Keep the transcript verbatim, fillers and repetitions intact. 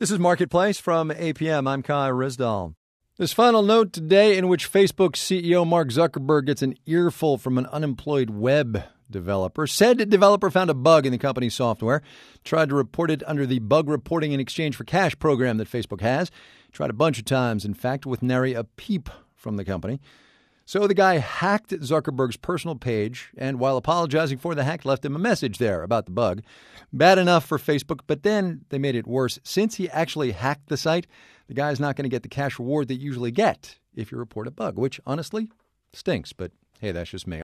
This is Marketplace from A P M. I'm Kai Rizdal. This final note today in which Facebook C E O Mark Zuckerberg gets an earful from an unemployed web developer. Said the developer found a bug in the company's software, tried to report it under the Bug Reporting in Exchange for Cash program that Facebook has. Tried a bunch of times, in fact, with nary a peep from the company. So the guy hacked Zuckerberg's personal page, and while apologizing for the hack, left him a message there about the bug. Bad enough for Facebook, but then they made it worse. Since he actually hacked the site, the guy's not going to get the cash reward that you usually get if you report a bug, which honestly stinks. But hey, that's just me.